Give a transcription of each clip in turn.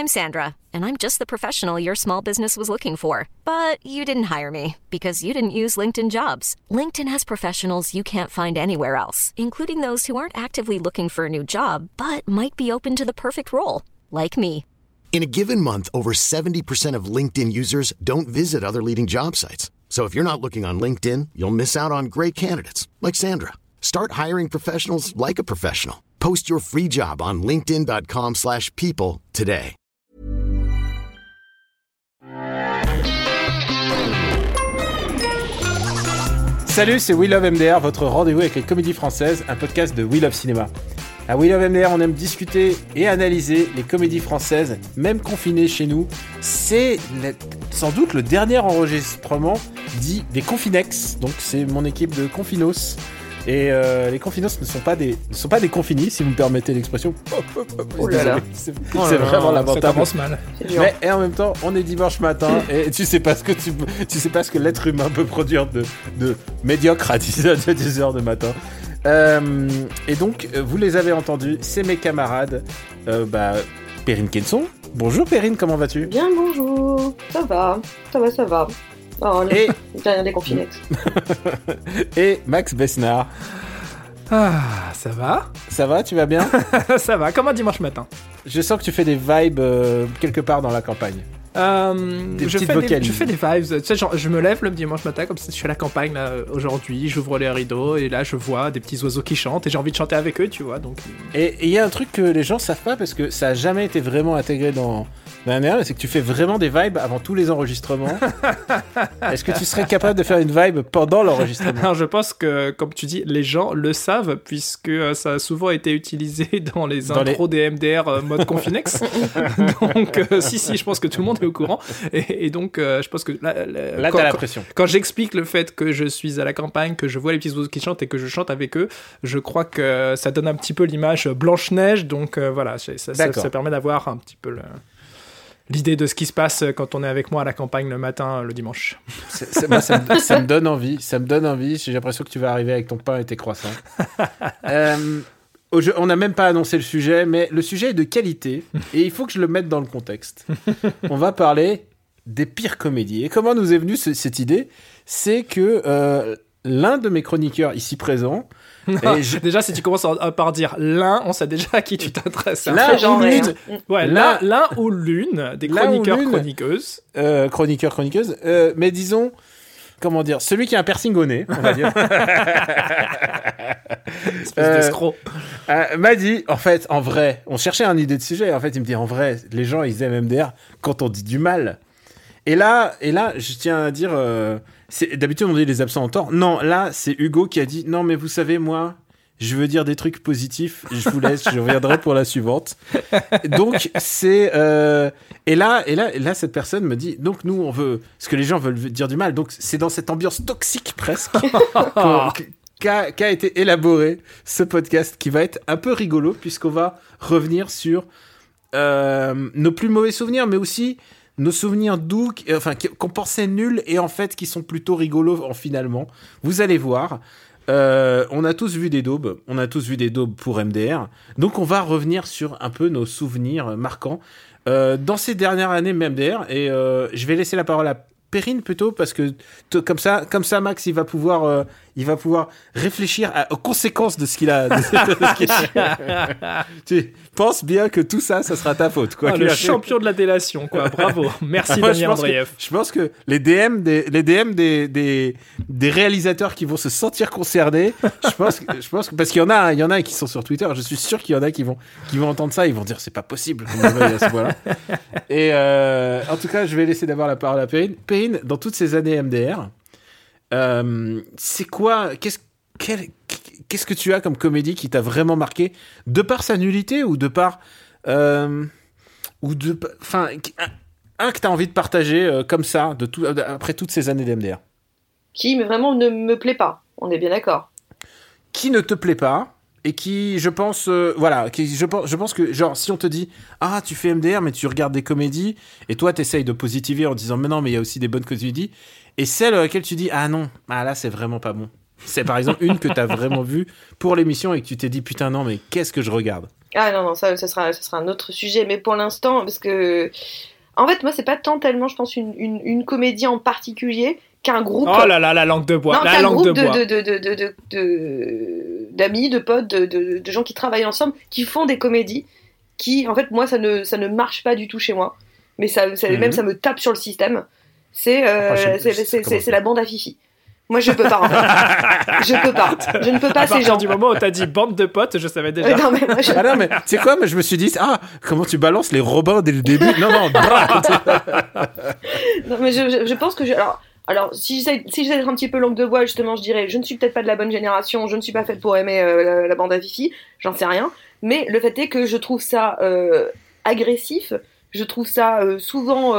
I'm Sandra, and I'm just the professional your small business was looking for. But you didn't hire me because you didn't use LinkedIn Jobs. LinkedIn has professionals you can't find anywhere else, including those who aren't actively looking for a new job, but might be open to the perfect role, like me. In a given month, over 70% of LinkedIn users don't visit other leading job sites. So if you're not looking on LinkedIn, you'll miss out on great candidates like Sandra. Start hiring professionals like a professional. Post your free job on linkedin.com/people today. Salut, c'est We Love MDR, votre rendez-vous avec les comédies françaises, un podcast de We Love Cinéma. À We Love MDR, on aime discuter et analyser les comédies françaises, même confinées chez nous. C'est sans doute le dernier enregistrement dit des Confinex, donc c'est mon équipe de Confinos. Et les Confinos ne sont pas des confinis, si vous me permettez l'expression. Oh là là. C'est vraiment lamentable. Ça commence mal. Mais et en même temps, on est dimanche matin et tu sais pas ce que l'être humain peut produire de médiocre à 10h de matin. Et donc, vous les avez entendus, c'est mes camarades. Perrine Kenson. Bonjour Perrine, comment vas-tu ? Bien, bonjour. Ça va. Oh, et rien des Confinex. Et Max Besnard. Ah, ça va ? Ça va, tu vas bien ? Ça va, comme un dimanche matin. Je sens que tu fais des vibes quelque part dans la campagne. Je fais des vibes. Tu sais, genre, je me lève le dimanche matin, comme si je suis à la campagne là, aujourd'hui, j'ouvre les rideaux et là je vois des petits oiseaux qui chantent et j'ai envie de chanter avec eux, tu vois. Donc. Et il y a un truc que les gens savent pas parce que ça a jamais été vraiment intégré dans l'ANR, c'est que tu fais vraiment des vibes avant tous les enregistrements. Est-ce que tu serais capable de faire une vibe pendant l'enregistrement ? Alors je pense que, comme tu dis, les gens le savent puisque ça a souvent été utilisé dans les intros des MDR mode Confinex. Donc si, je pense que tout le monde est au courant. Et donc je pense que là t'as la pression. Quand j'explique le fait que je suis à la campagne, que je vois les petits oiseaux qui chantent et que je chante avec eux, je crois que ça donne un petit peu l'image Blanche-Neige. Donc voilà, ça permet d'avoir un petit peu l'idée de ce qui se passe quand on est avec moi à la campagne le matin, le dimanche. Moi, ça me donne envie. Ça me donne envie. J'ai l'impression que tu vas arriver avec ton pain et tes croissants. On n'a même pas annoncé le sujet, mais le sujet est de qualité et il faut que je le mette dans le contexte. On va parler des pires comédies. Et comment nous est venue cette idée ? C'est que l'un de mes chroniqueurs ici présents... Déjà, si tu commences par dire l'un, on sait déjà à qui tu t'adresses. L'un ou l'une des chroniqueurs-chroniqueuses. Chroniqueurs-chroniqueuses. Mais disons, comment dire, celui qui a un piercing au nez, on va dire. Espèce d'escroc. M'a dit, en fait, en vrai, on cherchait une idée de sujet. En fait, il me dit, en vrai, les gens, ils aiment MDR quand on dit du mal. Et là, je tiens à dire... d'habitude, on dit les absents ont tort. Non, là, c'est Hugo qui a dit « Non, mais vous savez, moi, je veux dire des trucs positifs. Je vous laisse, je reviendrai pour la suivante. » Donc, c'est... Et là, cette personne me dit « Donc, nous, on veut... Ce que les gens veulent dire du mal. » Donc, c'est dans cette ambiance toxique, presque, qu'a été élaboré ce podcast qui va être un peu rigolo, puisqu'on va revenir sur nos plus mauvais souvenirs, mais aussi... nos souvenirs doux, qu'on pensait nuls et en fait qui sont plutôt rigolos finalement. Vous allez voir. On a tous vu des daubes. On a tous vu des daubes pour MDR. Donc on va revenir sur un peu nos souvenirs marquants dans ces dernières années MDR. Et je vais laisser la parole à Perrine plutôt parce que comme ça Max il va pouvoir réfléchir aux conséquences de ce qu'il a. Tu penses bien que tout ça sera ta faute quoi. Le champion de la délation quoi. Bravo. Merci Damien Andreev. Je pense que les DM des réalisateurs qui vont se sentir concernés, je pense que parce qu'il y en a qui sont sur Twitter, je suis sûr qu'il y en a qui vont entendre ça, ils vont dire c'est pas possible. Voilà. Et en tout cas, je vais laisser d'abord la parole à Perrine. Perrine, dans toutes ces années MDR, c'est quoi qu'est-ce que tu as comme comédie qui t'a vraiment marqué de par sa nullité ou de par un que t'as envie de partager comme ça après toutes ces années d'MDR qui vraiment ne me plaît pas, on est bien d'accord, qui ne te plaît pas et qui je pense je pense que genre si on te dit tu fais MDR mais tu regardes des comédies et toi t'essayes de positiver en disant mais non mais il y a aussi des bonnes comédies et celle à laquelle tu dis non là c'est vraiment pas bon, c'est par exemple une que t'as vraiment vue pour l'émission et que tu t'es dit putain non mais qu'est-ce que je regarde. Ah non, ça sera un autre sujet. Mais pour l'instant, parce que... En fait, moi, c'est pas tant tellement, je pense, une comédie en particulier qu'un groupe... Oh là là, la langue de bois. Non, la langue de bois. D'amis, de potes, de gens qui travaillent ensemble, qui font des comédies, qui, en fait, moi, ça ne marche pas du tout chez moi. Mais même, ça me tape sur le système. C'est la bande à Fifi. Moi, je peux pas, en fait. Je peux pas. Je ne peux pas, ces gens. Du moment où t'as dit bande de potes, je savais déjà. Non, mais Ah non, mais tu sais quoi, mais je me suis dit, comment tu balances les Robins dès le début? Non, non, mais je pense que alors, si j'essaie d'être un petit peu langue de bois, justement, je dirais, je ne suis peut-être pas de la bonne génération, je ne suis pas faite pour aimer la bande à Fifi, j'en sais rien. Mais le fait est que je trouve ça agressif, je trouve ça souvent,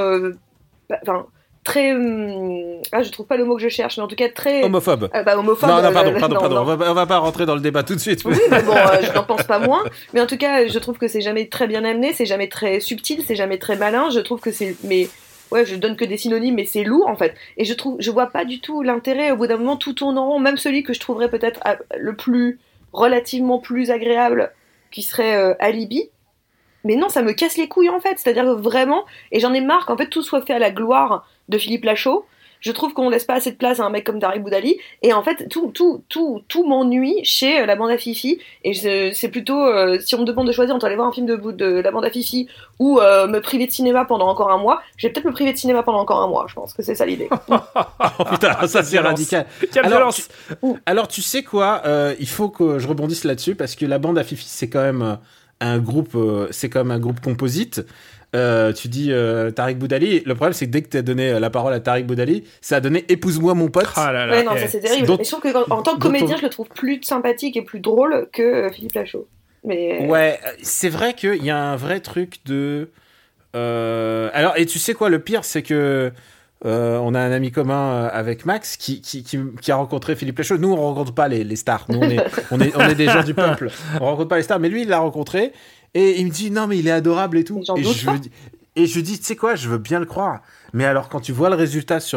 très, je trouve pas le mot que je cherche, mais en tout cas très... Homophobe. Homophobe. Non, pardon. On va pas rentrer dans le débat tout de suite. Oui, mais bon, je n'en pense pas moins. Mais en tout cas, je trouve que c'est jamais très bien amené, c'est jamais très subtil, c'est jamais très malin. Je trouve que c'est... Mais ouais, je donne que des synonymes, mais c'est lourd, en fait. Et je vois pas du tout l'intérêt. Au bout d'un moment, tout tourne en rond. Même celui que je trouverais peut-être relativement plus agréable, qui serait Alibi. Mais non, ça me casse les couilles, en fait. C'est-à-dire que vraiment... Et j'en ai marre qu'en fait, tout soit fait à la gloire de Philippe Lachaud. Je trouve qu'on laisse pas assez de place à un mec comme Tariq Boudali. Et en fait, tout m'ennuie chez la bande à Fifi. Et c'est plutôt, si on me demande de choisir entre aller voir un film de la bande à Fifi ou me priver de cinéma pendant encore un mois, je vais peut-être me priver de cinéma pendant encore un mois. Je pense que c'est ça l'idée. Oh putain, ça c'est radical. Quelle violence. Alors, tu sais quoi, il faut que je rebondisse là-dessus parce que la bande à Fifi, c'est quand même un groupe composite. Tu dis Tariq Boudali. Le problème, c'est que dès que tu as donné la parole à Tariq Boudali, ça a donné Épouse-moi mon pote. Ah là là. Ouais, non, ça c'est terrible. Et je trouve qu'en tant que comédien, je le trouve plus sympathique et plus drôle que Philippe Lachaud. Mais... Ouais, c'est vrai qu'il y a un vrai truc de... Alors, et tu sais quoi, le pire, c'est que on a un ami commun avec Max qui a rencontré Philippe Lachaud. Nous, on rencontre pas les stars. Nous, on est des gens du peuple. On rencontre pas les stars, mais lui, il l'a rencontré. Et il me dit, non, mais il est adorable et tout. Et je dis, tu sais quoi, je veux bien le croire. Mais alors, quand tu vois le résultat sur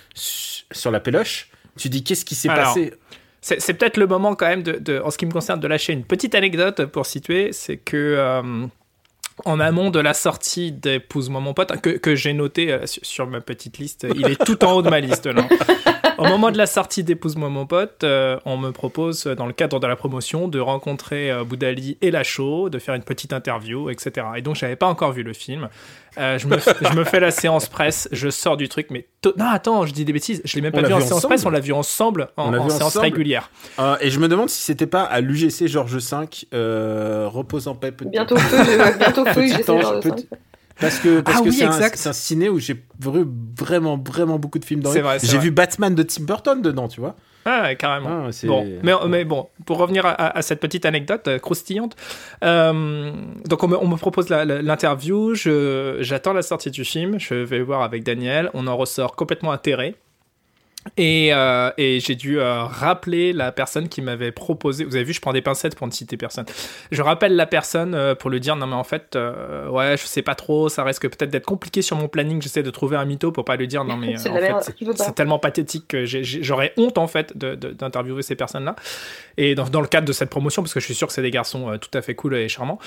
la péloche, tu dis, qu'est-ce qui s'est passé? C'est peut-être le moment quand même, en ce qui me concerne, de lâcher une petite anecdote pour situer. C'est que en amont de la sortie d'Épouse-moi mon pote, que j'ai noté sur ma petite liste, il est tout en haut de ma liste là. Au moment de la sortie d'Épouse-moi mon pote, on me propose, dans le cadre de la promotion, de rencontrer Boudali et Lachaud, de faire une petite interview, etc. Et donc, j'avais pas encore vu le film. Je me fais la séance presse, je sors du truc, mais... Non, attends, je dis des bêtises, je l'ai même pas vu en séance presse, on l'a vu ensemble en séance régulière. Et je me demande si c'était pas à l'UGC Georges V, repose en paix. Bientôt feu, UGC Georges V. Parce que oui, c'est un ciné où j'ai vu vraiment beaucoup de films dans J'ai vu Batman de Tim Burton dedans, tu vois. Ah, carrément. Mais bon, pour revenir à cette petite anecdote croustillante, donc on me propose l'interview, j'attends la sortie du film, je vais voir avec Daniel, on en ressort complètement atterré. Et j'ai dû rappeler la personne qui m'avait proposé. Vous avez vu, je prends des pincettes pour ne citer personne. Je rappelle la personne pour lui dire non mais en fait ouais, je sais pas trop, ça risque peut-être d'être compliqué sur mon planning. J'essaie de trouver un mytho pour pas lui dire non mais c'est tellement pathétique que j'aurais honte en fait d'interviewer ces personnes-là. Et dans le cadre de cette promotion, parce que je suis sûr que c'est des garçons tout à fait cool et charmants.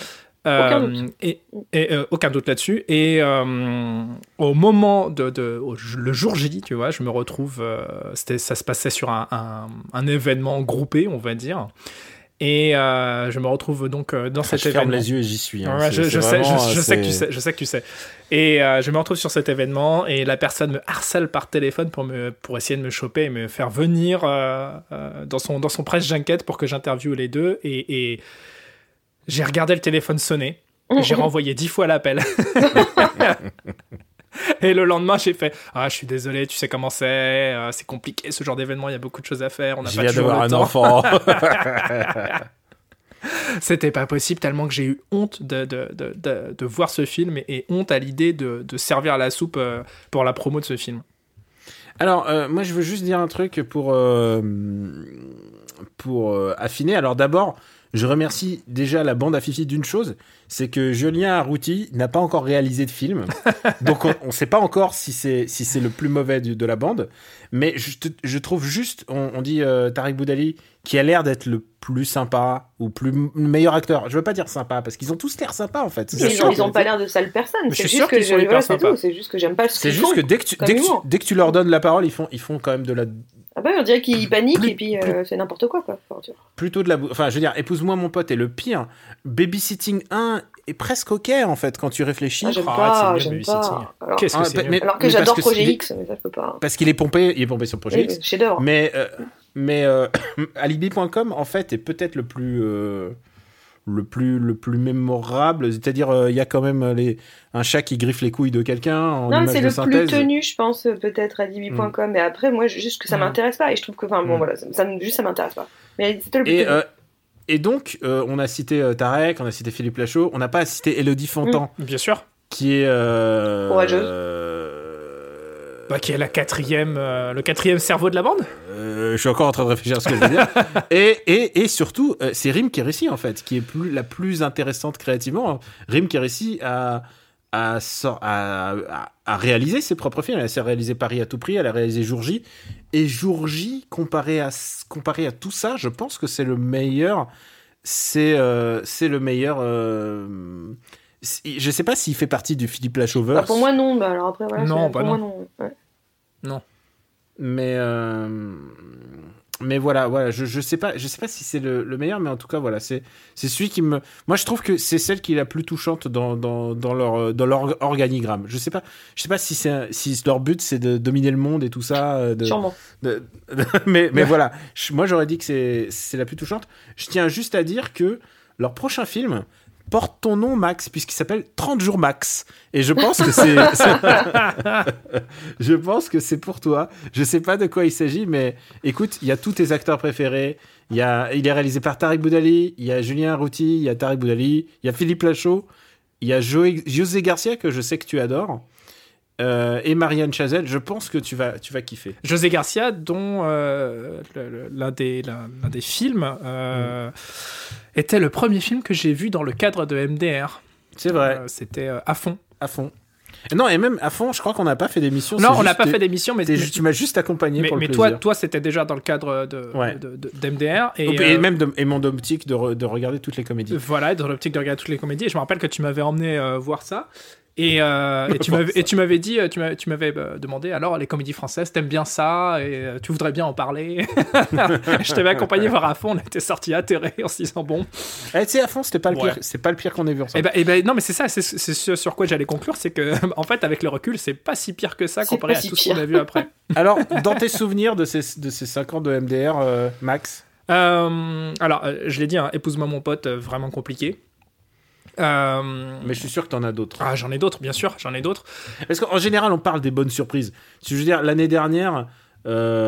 Aucun doute là-dessus. Et au moment le jour J, tu vois, je me retrouve. Ça se passait sur un événement groupé, on va dire. Et je me retrouve donc dans cet événement. Je ferme les yeux et j'y suis. Hein. Ouais, je sais que tu sais. Et je me retrouve sur cet événement et la personne me harcèle par téléphone pour essayer de me choper et me faire venir dans son presse junket pour que j'interviewe les deux. Et j'ai regardé le téléphone sonner, j'ai renvoyé 10 fois l'appel. Et le lendemain, j'ai fait « Ah, je suis désolé, tu sais comment c'est compliqué, ce genre d'événement, il y a beaucoup de choses à faire, on n'a pas toujours le temps. » un enfant. C'était pas possible, tellement que j'ai eu honte de voir ce film et honte à l'idée de servir la soupe pour la promo de ce film. Alors, moi, je veux juste dire un truc pour affiner. Alors d'abord, je remercie déjà la bande à Fifi d'une chose, c'est que Julien Arrouti n'a pas encore réalisé de film. Donc on sait pas encore si c'est le plus mauvais de la bande. Mais je trouve juste, on dit Tariq Boudali, qui a l'air d'être le plus sympa ou le meilleur acteur. Je veux pas dire sympa, parce qu'ils ont tous l'air sympas en fait. Ils ont pas l'air de sales personnes. C'est juste que c'est juste que j'aime pas ce qu'ils font. C'est juste que dès que tu leur donnes la parole, ils font quand même de la... Ah bah on dirait qu'ils paniquent et puis c'est n'importe quoi. Plutôt de la... Enfin, je veux dire, Épouse-moi mon pote est le pire. Babysitting 1 est presque ok, en fait, quand tu réfléchis. J'aime pas. Alors, qu'est-ce que c'est alors que j'adore Projet X, mais ça je peux pas. Parce qu'il est pompé sur Projet X. Chef-d'œuvre. Mais Alibi.com, en fait, est peut-être le plus mémorable, c'est-à-dire il y a quand même un chat qui griffe les couilles de quelqu'un en non, image de synthèse. C'est le plus tenu, je pense, peut-être Alibi.com, mais après moi juste que ça m'intéresse pas et je trouve que voilà, ça m'intéresse pas. Mais c'était le plus tenu. Et donc on a cité Tarek, on a cité Philippe Lachaud, on n'a pas cité Élodie Fontan, bien sûr, qui est courageuse. Qui est le quatrième cerveau de la bande. Je suis encore en train de réfléchir à ce que je veux dire. et surtout, c'est Rim Kérissi, en fait, qui est la plus intéressante créativement. Rim Kérissi a réalisé ses propres films. Elle a réalisé Paris à tout prix, elle a réalisé Jour J. Et Jour J, comparé à tout ça, je pense que c'est le meilleur. C'est le meilleur... je sais pas s'il fait partie du Philippe Lachaud-verse. Pour moi, non. Alors après, voilà, non, pour moi, non. Ouais. Non. Mais voilà, je sais pas si c'est le meilleur, mais en tout cas voilà, c'est celui qui me... Moi je trouve que c'est celle qui est la plus touchante dans leur organigramme. Je sais pas si leur but c'est de dominer le monde et tout ça. Sûrement. Mais voilà, moi j'aurais dit que c'est la plus touchante. Je tiens juste à dire que leur prochain film porte ton nom, Max, puisqu'il s'appelle 30 jours Max. Et je pense que je pense que c'est pour toi. Je sais pas de quoi il s'agit, mais écoute, il y a tous tes acteurs préférés. Il est réalisé par Tariq Boudali, il y a Julien Arrouti, il y a Tariq Boudali, il y a Philippe Lachaud, il y a José Garcia, que je sais que tu adores, et Marianne Chazelle. Je pense que tu vas kiffer. José Garcia, dont l'un des films était le premier film que j'ai vu dans le cadre de MDR. C'est vrai. C'était À fond. À fond. Non, et même À fond, je crois qu'on n'a pas fait d'émission. Non, on n'a pas fait d'émission, mais tu m'as juste accompagné pour le plaisir. Mais toi, c'était déjà dans le cadre d'MDR. Et mon optique de regarder toutes les comédies. Voilà, dans l'optique de regarder toutes les comédies. Et je me rappelle que tu m'avais emmené voir ça. Et tu m'avais dit, tu m'avais demandé, alors les comédies françaises, t'aimes bien ça et tu voudrais bien en parler. Je t'avais accompagné voir À fond, on était sortis atterrés en se disant bon. Tu sais, À fond, c'était pas le pire, c'est pas le pire qu'on ait vu ensemble. Et ben non, mais c'est ça, c'est ce sur quoi j'allais conclure, c'est que en fait avec le recul, c'est pas si pire que ça comparé à tout ce qu'on a vu après. Alors, dans tes souvenirs de ces 5 ans de MDR, Max. Alors, je l'ai dit, hein, Épouse-moi mon pote, vraiment compliqué. Mais je suis sûr que t'en as d'autres. Ah, j'en ai d'autres, bien sûr, j'en ai d'autres. Parce qu'en général, on parle des bonnes surprises. Je veux dire, l'année dernière, on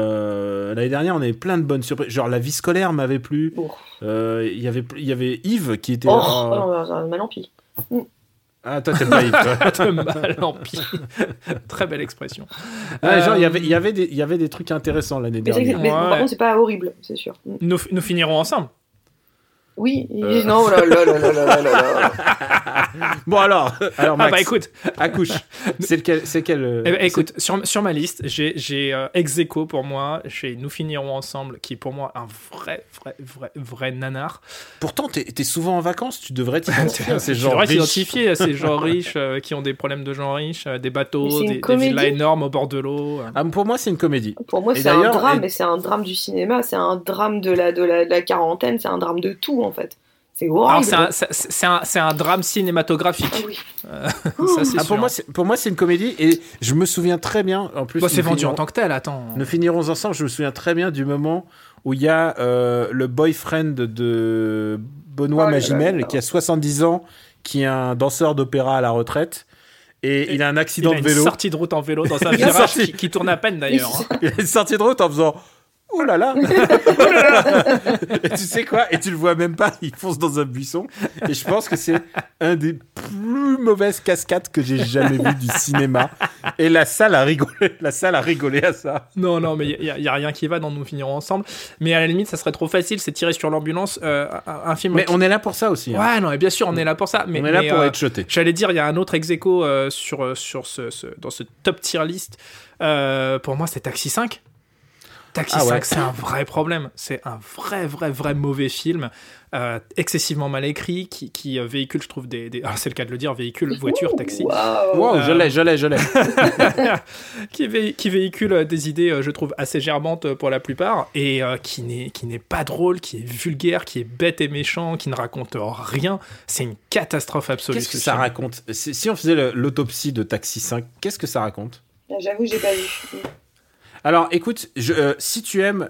avait plein de bonnes surprises. Genre, La vie scolaire m'avait plu. Il y avait Yves qui était... mal en pis. Ah, toi, t'aimes pas Yves, toi. Mal en pis. Très belle expression. Genre, il y avait des trucs intéressants l'année dernière. Mais par contre, c'est pas horrible, c'est sûr. Nous finirons ensemble. Oui, non, là. Bon alors Max, bah écoute, accouche. C'est quel écoute, sur ma liste, j'ai ex aequo pour moi, j'ai Nous finirons ensemble, qui est pour moi un vrai nanar. Pourtant, t'es souvent en vacances, tu devrais t'identifier à ces gens riches. T'identifier à ces gens riches qui ont des problèmes de gens riches, des bateaux, des villas énormes au bord de l'eau. Pour moi, c'est une comédie. Pour moi, c'est un drame, mais c'est un drame du cinéma, c'est un drame de la quarantaine, c'est un drame de tout. En fait, c'est horrible. Alors c'est un drame cinématographique. Ah oui. Ça, c'est sûr. Pour moi, c'est une comédie et je me souviens très bien. En plus, c'est vendu en tant que tel. Attends. Nous finirons ensemble. Je me souviens très bien du moment où il y a le boyfriend de Benoît Magimel qui a 70 ans, qui est un danseur d'opéra à la retraite. Et il a un accident de vélo. Il a une sortie de route en vélo dans un virage qui tourne à peine d'ailleurs. Il a une sortie de route en faisant oh là là. Et tu sais quoi? Et tu le vois même pas, il fonce dans un buisson. Et je pense que c'est un des plus mauvaises cascades que j'ai jamais vu du cinéma. Et la salle a rigolé à ça. Non, mais il y a rien qui va dans Nous finirons ensemble. Mais à la limite, ça serait trop facile, c'est tirer sur l'ambulance. Un film. Mais on est là pour ça aussi. Ouais, non, et bien sûr, on est là pour ça. Mais, on est là pour être jeté. J'allais dire, il y a un autre ex-aequo dans ce top tier list. Pour moi, c'est Taxi 5. Taxi 5, c'est un vrai problème. C'est un vrai mauvais film, excessivement mal écrit, qui véhicule, je trouve, alors c'est le cas de le dire, véhicule, voiture, taxi. Wow, je l'ai. qui véhicule des idées, je trouve, assez gerbantes pour la plupart, et qui n'est pas drôle, qui est vulgaire, qui est bête et méchant, qui ne raconte rien. C'est une catastrophe absolue. Qu'est-ce que ça raconte? Si on faisait l'autopsie de Taxi 5, qu'est-ce que ça raconte? J'avoue, j'ai pas vu. Alors, écoute, si tu aimes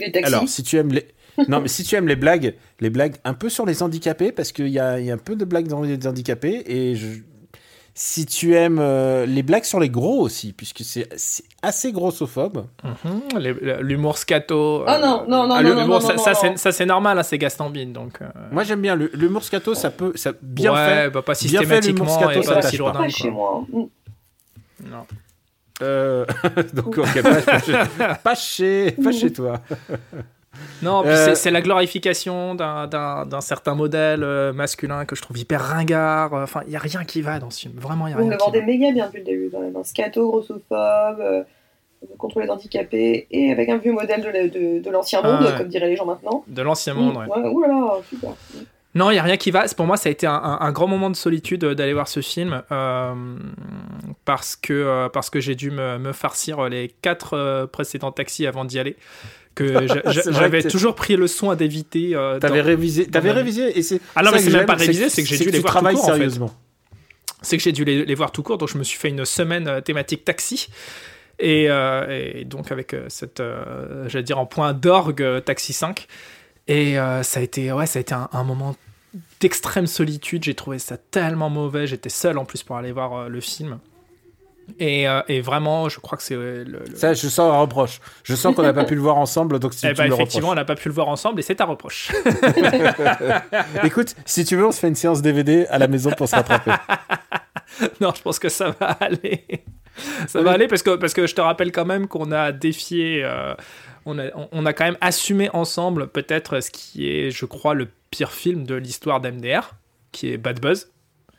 les blagues un peu sur les handicapés, parce qu'il y a un peu de blagues dans les handicapés, et si tu aimes les blagues sur les gros aussi, puisque c'est assez grossophobe. L'humour scato. Non. Ça c'est normal, hein, c'est Gastambide, donc. Moi j'aime bien l'humour scato, ça bien fait. Ouais, bah pas systématiquement, bien fait, et pas si jourdain. Pas chez moi. Non. Donc ok, pas chez toi. Non, puis c'est la glorification d'un certain modèle masculin que je trouve hyper ringard. Enfin, il y a rien qui va dans ce film. Vraiment, il y a rien. On le vendait méga bien depuis le début, dans scato, grossophobe, contre les handicapés, et avec un vieux modèle de l'ancien monde, comme diraient les gens maintenant. De l'ancien monde, ouais. Ouh là là, super. Non, il n'y a rien qui va. Pour moi, ça a été un grand moment de solitude d'aller voir ce film parce que j'ai dû me farcir les 4 précédents taxis avant d'y aller. Que j'avais toujours pris le soin d'éviter. T'avais révisé et c'est. Ah non, mais c'est même pas révisé, c'est que j'ai dû les voir tout court. Sérieusement. En fait. C'est que j'ai dû les voir tout court, donc je me suis fait une semaine thématique taxi. Et donc avec cette, j'allais dire en point d'orgue, Taxi 5. Et ça a été un moment d'extrême solitude. J'ai trouvé ça tellement mauvais. J'étais seul en plus pour aller voir le film. Et vraiment, je crois que c'est ça. Je sens un reproche. Je sens qu'on n'a pas pu le voir ensemble, donc si tu me le effectivement, on n'a pas pu le voir ensemble, et c'est un reproche. Écoute, si tu veux, on se fait une séance DVD à la maison pour se rattraper. Non, je pense que ça va aller. Ça va aller parce que je te rappelle quand même qu'on a défié. On a quand même assumé ensemble peut-être ce qui est, je crois, le pire film de l'histoire d'MDR, qui est Bad Buzz.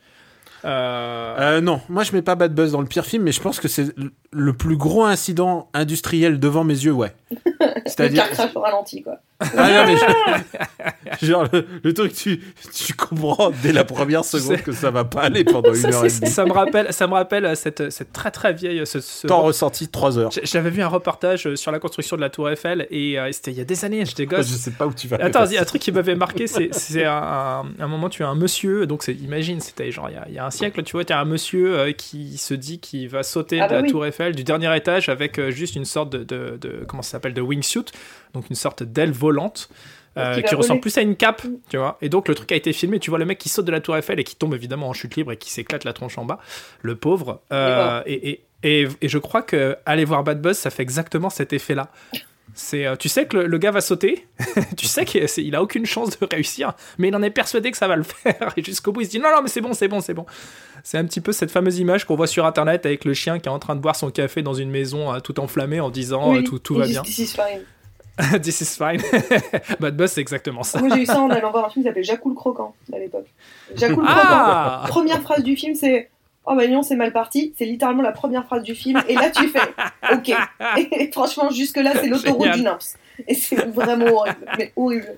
Non, moi je mets pas Bad Buzz dans le pire film, mais je pense que c'est le plus gros incident industriel devant mes yeux, ouais. C'est-à-dire le crash au ralenti, quoi. Ah non, mais genre le truc, tu comprends dès la première seconde que ça va pas aller pendant 1h30. Ça me rappelle cette très très vieille. Temps ressenti 3 heures. J'avais vu un reportage sur la construction de la Tour Eiffel, et c'était il y a des années, j'étais gosse. Je sais pas où tu vas. Attends, il y a un truc qui m'avait marqué, c'est un moment, tu as un monsieur, donc imagine, c'était genre il y a un siècle, tu vois, tu as un monsieur qui se dit qu'il va sauter de la Tour Eiffel du dernier étage avec juste une sorte de comment ça s'appelle, de wingsuit, donc une sorte d'aile volante qui ressemble plus à une cape, tu vois. Et donc le truc a été filmé, tu vois le mec qui saute de la Tour Eiffel et qui tombe évidemment en chute libre et qui s'éclate la tronche en bas, le pauvre. Et je crois que aller voir Bad Buzz, ça fait exactement cet effet-là. Tu sais que le gars va sauter, tu sais qu'il a aucune chance de réussir, mais il en est persuadé que ça va le faire, et jusqu'au bout il se dit non mais c'est bon. C'est un petit peu cette fameuse image qu'on voit sur internet avec le chien qui est en train de boire son café dans une maison tout enflammée en disant tout va bien. This is fine. This is fine. Bad Buzz, c'est exactement ça. Moi j'ai eu ça en allant voir un film qui s'appelait Jacou le Croquant à l'époque. Jacou le Croquant. Première phrase du film, c'est oh bah non, c'est mal parti. C'est littéralement la première phrase du film, et là tu fais ok. Et franchement, jusque-là, c'est l'autoroute du Nymphs. Et c'est vraiment horrible, mais horrible.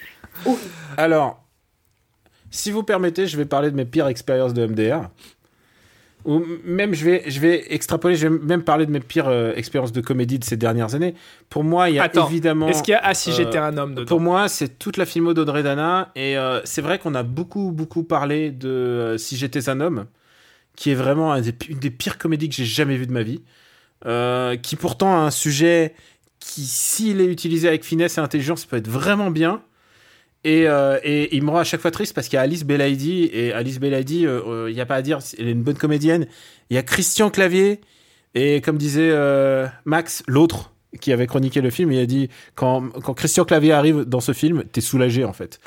Alors, si vous permettez, je vais parler de mes pires expériences de MDR. Ou même, je vais extrapoler, je vais même parler de mes pires expériences de comédie de ces dernières années. Pour moi, il y a évidemment... Est-ce qu'il y a Si j'étais un homme dedans? Pour moi, c'est toute la filmo d'Audrey Dana, et c'est vrai qu'on a beaucoup parlé de Si j'étais un homme, qui est vraiment une des pires comédies que j'ai jamais vues de ma vie, qui pourtant a un sujet qui, s'il est utilisé avec finesse et intelligence, peut être vraiment bien. Et il me rend à chaque fois triste parce qu'il y a Alice Belaïdi, et Alice Belaïdi, il n'y a pas à dire, elle est une bonne comédienne. Il y a Christian Clavier, et comme disait Max, l'autre, qui avait chroniqué le film, il a dit quand Christian Clavier arrive dans ce film, t'es soulagé en fait.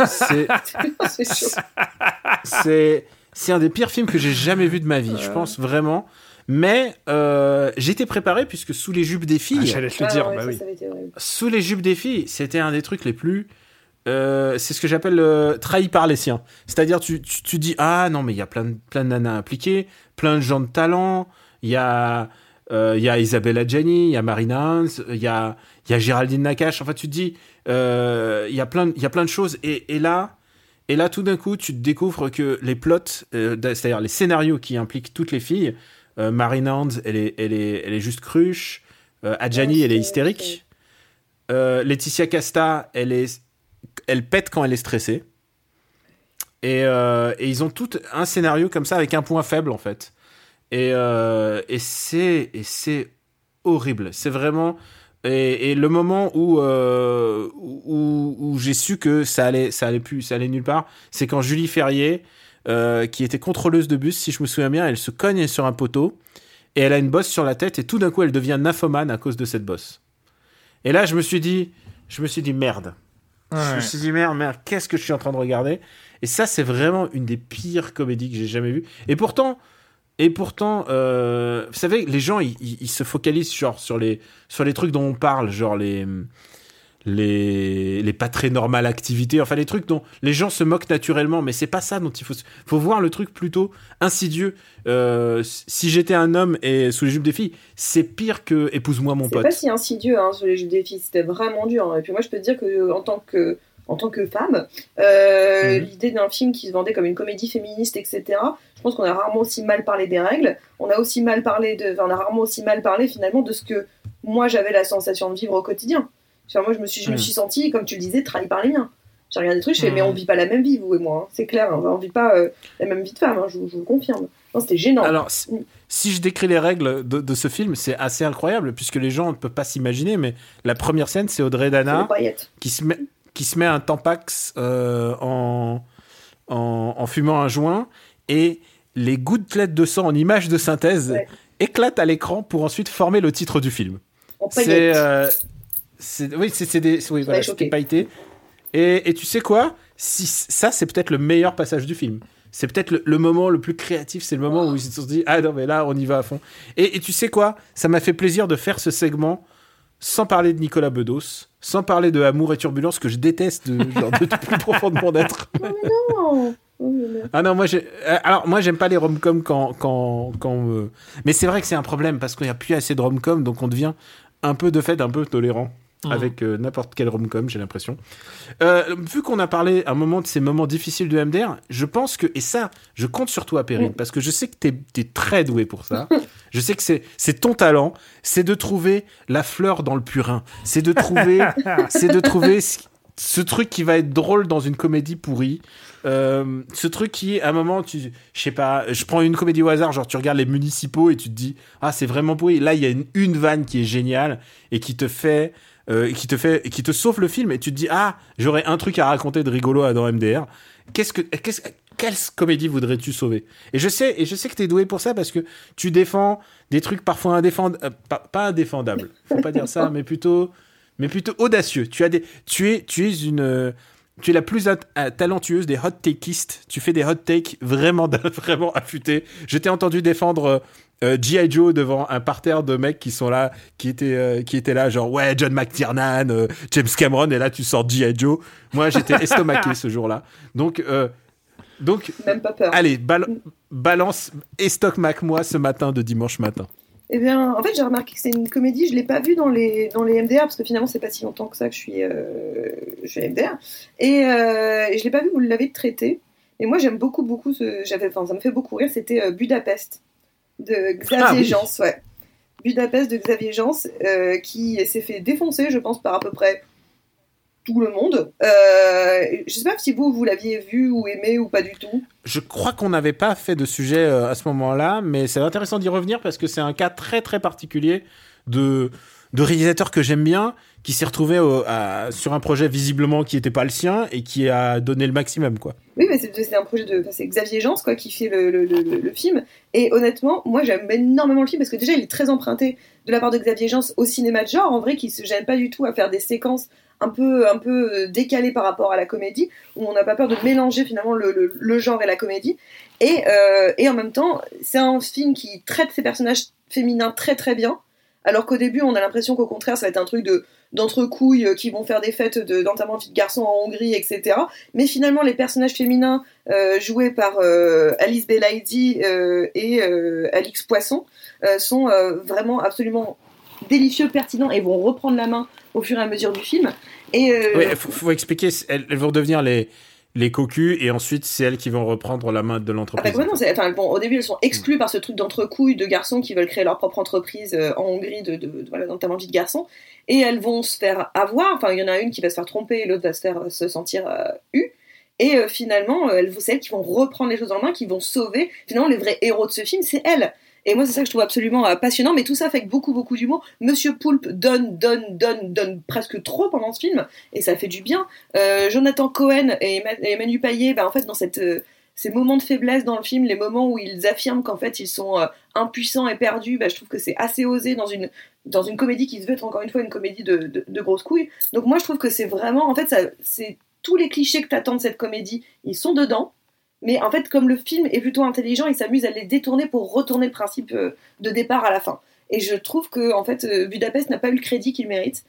C'est un des pires films que j'ai jamais vu de ma vie, je pense vraiment. Mais j'étais préparé puisque Sous les jupes des filles. J'allais te le dire, ouais, bah oui. Sous les jupes des filles, c'était un des trucs les plus. C'est ce que j'appelle trahi par les siens. C'est-à-dire, tu dis ah non mais il y a plein de nanas impliquées, plein de gens de talent. Il y a Isabelle Adjani, il y a Marina Hans, il y a Géraldine Nakache. Enfin, tu te dis il y a plein de choses. Et là, tout d'un coup, tu te découvres que les plots, c'est-à-dire les scénarios qui impliquent toutes les filles. Marina Hans, elle est juste cruche. Adjani, elle est hystérique. Laetitia Casta, elle pète quand elle est stressée. Et ils ont tout un scénario comme ça avec un point faible en fait. Et c'est horrible. C'est vraiment. Et le moment où j'ai su que ça allait nulle part, c'est quand Julie Ferrier, qui était contrôleuse de bus, si je me souviens bien, elle se cogne sur un poteau et elle a une bosse sur la tête et tout d'un coup elle devient nymphomane à cause de cette bosse. Et là je me suis dit merde. Ouais. Je me suis dit merde, qu'est-ce que je suis en train de regarder? Et ça c'est vraiment une des pires comédies que j'ai jamais vues. Et pourtant, vous savez, les gens ils se focalisent genre sur les trucs dont on parle, genre les pas très normales activités, enfin les trucs dont les gens se moquent naturellement, mais c'est pas ça dont il faut voir le truc plutôt insidieux. Si j'étais un homme et Sous les jupes des filles, c'est pire que Épouse-moi mon pote. C'est pas si insidieux, hein, Sous les jupes des filles, c'était vraiment dur. Hein. Et puis moi je peux te dire que en tant que femme, l'idée d'un film qui se vendait comme une comédie féministe, etc. Je pense qu'on a rarement aussi mal parlé des règles. On a rarement aussi mal parlé finalement de ce que moi j'avais la sensation de vivre au quotidien. Enfin, moi, je me suis sentie, comme tu le disais, trahie par les miens. J'ai regardé des trucs, je fais, mais on vit pas la même vie, vous et moi. Hein. C'est clair, hein. On vit pas la même vie de femme, hein, je vous le confirme. Non, c'était gênant. Alors, si je décris les règles de ce film, c'est assez incroyable, puisque les gens ne peuvent pas s'imaginer, mais la première scène, c'est Audrey Dana qui se met un Tampax en fumant un joint, et les gouttelettes de sang en image de synthèse éclatent à l'écran pour ensuite former le titre du film. En paillettes. C'était pailleté. Et tu sais quoi? Ça, c'est peut-être le meilleur passage du film. C'est peut-être le moment le plus créatif. C'est le moment où ils se sont dit ah non mais là on y va à fond. Et tu sais quoi? Ça m'a fait plaisir de faire ce segment sans parler de Nicolas Bedos, sans parler de Amour et Turbulence que je déteste de plus profond de mon être. Non. Ah non, moi j'aime pas les rom-coms quand mais c'est vrai que c'est un problème parce qu'il n'y a plus assez de rom-coms, donc on devient un peu tolérant avec n'importe quel rom-com, j'ai l'impression. Vu qu'on a parlé un moment de ces moments difficiles de MDR, je pense que, et ça, je compte sur toi, Perrine, parce que je sais que t'es très doué pour ça. Je sais que c'est ton talent, c'est de trouver la fleur dans le purin. C'est de trouver ce truc qui va être drôle dans une comédie pourrie. Ce truc qui est à un moment je sais pas, je prends une comédie au hasard, genre tu regardes Les Municipaux et tu te dis ah c'est vraiment pourri, là il y a une vanne qui est géniale et qui te sauve le film et tu te dis ah j'aurais un truc à raconter de rigolo dans MDR. Quelle comédie voudrais-tu sauver? Et je sais que t'es doué pour ça parce que tu défends des trucs parfois pas indéfendables, faut pas dire ça, mais plutôt audacieux. Tu es la plus talentueuse des hot takeistes. Tu fais des hot takes vraiment affûtés. Je t'ai entendu défendre G.I. Joe devant un parterre de mecs qui sont là, qui étaient là, genre ouais, John McTiernan, James Cameron, et là tu sors G.I. Joe. Moi j'étais estomaqué ce jour-là. Donc même pas peur. Allez, balance estomac-moi ce matin de dimanche matin. Eh bien, en fait, j'ai remarqué que c'est une comédie. Je l'ai pas vue dans les MDR parce que finalement, c'est pas si longtemps que ça que je suis MDR. Et je l'ai pas vue. Vous l'avez traité. Et moi, j'aime beaucoup ça me fait beaucoup rire. C'était Budapest de Xavier Jans. Ouais. Budapest de Xavier Jans qui s'est fait défoncer, je pense, par à peu près tout le monde. Je sais pas si vous l'aviez vu ou aimé ou pas du tout. Je crois qu'on n'avait pas fait de sujet à ce moment-là, mais c'est intéressant d'y revenir parce que c'est un cas très très particulier de de réalisateur que j'aime bien, qui s'est retrouvé sur un projet visiblement qui n'était pas le sien et qui a donné le maximum, quoi. Oui, mais c'est un projet c'est Xavier Jeans, quoi, qui fait le film. Et honnêtement, moi, j'aime énormément le film parce que déjà, il est très emprunté de la part de Xavier Jeans au cinéma de genre, en vrai, qui se gêne pas du tout à faire des séquences un peu décalées par rapport à la comédie, où on n'a pas peur de mélanger finalement le genre et la comédie. Et en même temps, c'est un film qui traite ses personnages féminins très très bien, alors qu'au début, on a l'impression qu'au contraire, ça va être un truc d'entre-couilles qui vont faire des fêtes d'enterrement de vie de garçon en Hongrie, etc. Mais finalement, les personnages féminins joués par Alice Belaïdi et Alix Poisson sont vraiment absolument délicieux, pertinents et vont reprendre la main au fur et à mesure du film. Et faut expliquer, elles vont devenir les cocus, et ensuite c'est elles qui vont reprendre la main de l'entreprise. Au début elles sont exclues par ce truc d'entre-couilles de garçons qui veulent créer leur propre entreprise en Hongrie d'enterrement de vie de garçon, et elles vont se faire avoir, il y en a une qui va se faire tromper et l'autre va se sentir eue, et finalement c'est elles qui vont reprendre les choses en main, qui vont sauver, finalement les vrais héros de ce film c'est elles. Et moi, c'est ça que je trouve absolument passionnant, mais tout ça fait avec beaucoup, beaucoup d'humour. Monsieur Poulpe donne presque trop pendant ce film, et ça fait du bien. Jonathan Cohen et Manu Payet, en fait, dans ces moments de faiblesse dans le film, les moments où ils affirment qu'en fait, ils sont impuissants et perdus, je trouve que c'est assez osé dans une comédie qui se veut être, encore une fois, une comédie de grosses couilles. Donc moi, je trouve que c'est vraiment... En fait, c'est tous les clichés que t'attends de cette comédie, ils sont dedans. Mais en fait, comme le film est plutôt intelligent, il s'amuse à les détourner pour retourner le principe de départ à la fin. Et je trouve que en fait, Budapest n'a pas eu le crédit qu'il mérite.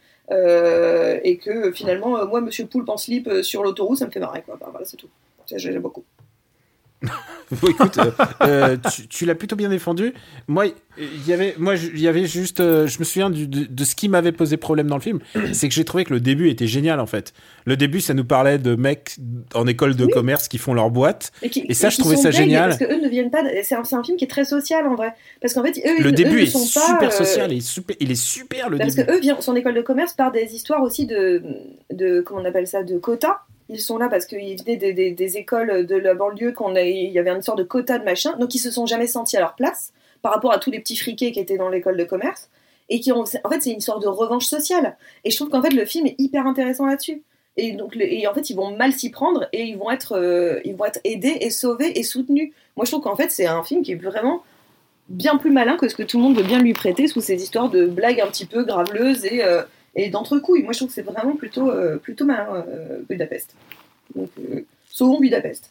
Et que finalement, moi, Monsieur Poulpe en slip sur l'autoroute, ça me fait marrer, quoi. Voilà, c'est tout. J'aime beaucoup. Bon, écoute, tu l'as plutôt bien défendu. Moi, il y avait juste, je me souviens de ce qui m'avait posé problème dans le film, c'est que j'ai trouvé que le début était génial, en fait. Le début, ça nous parlait de mecs en école de commerce qui font leur boîte, et ça, je trouvais ça génial. Parce que eux ne viennent pas. C'est un film qui est très social, en vrai. Parce qu'en fait, le début eux est super social, il est super le début. Parce que eux, son école de commerce part des histoires aussi de comment on appelle ça, de quotas. Ils sont là parce qu'ils venaient des écoles de la banlieue, il y avait une sorte de quota de machin, donc ils se sont jamais sentis à leur place par rapport à tous les petits friqués qui étaient dans l'école de commerce, et en fait c'est une sorte de revanche sociale. Et je trouve qu'en fait le film est hyper intéressant là-dessus. Et donc en fait ils vont mal s'y prendre et ils vont être aidés et sauvés et soutenus. Moi je trouve qu'en fait c'est un film qui est vraiment bien plus malin que ce que tout le monde veut bien lui prêter sous ces histoires de blagues un petit peu graveleuses et d'entrecouilles. Moi, je trouve que c'est vraiment plutôt malin, Budapest. Donc, sauvons Budapest.